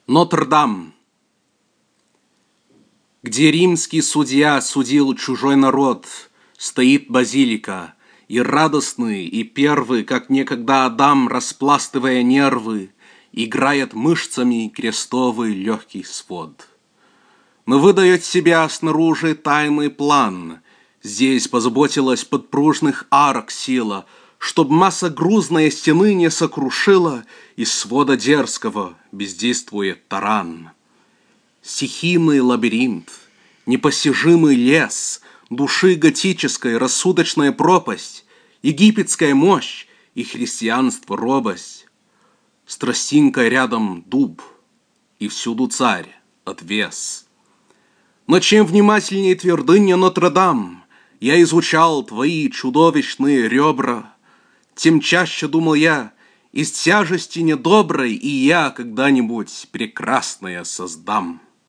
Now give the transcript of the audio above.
Нотр-Дам. Где римский судья судил чужой народ, стоит базилика, и радостный, и первый, как некогда Адам, распластывая нервы, играет мышцами крестовый легкий свод. Но выдает себя снаружи тайный план. Здесь позаботилась подпружных арок сила, чтоб масса грузная стены не сокрушила, из свода дерзкого бездействует таран. Стихийный лабиринт, непостижимый лес, души готической рассудочная пропасть, египетская мощь и христианство робость. С тростинкой рядом дуб, и всюду царь, отвес. Но чем внимательнее твердыня Нотр-Дам я изучал твои чудовищные ребра, тем чаще думал я, из тяжести недоброй и я когда-нибудь прекрасное создам.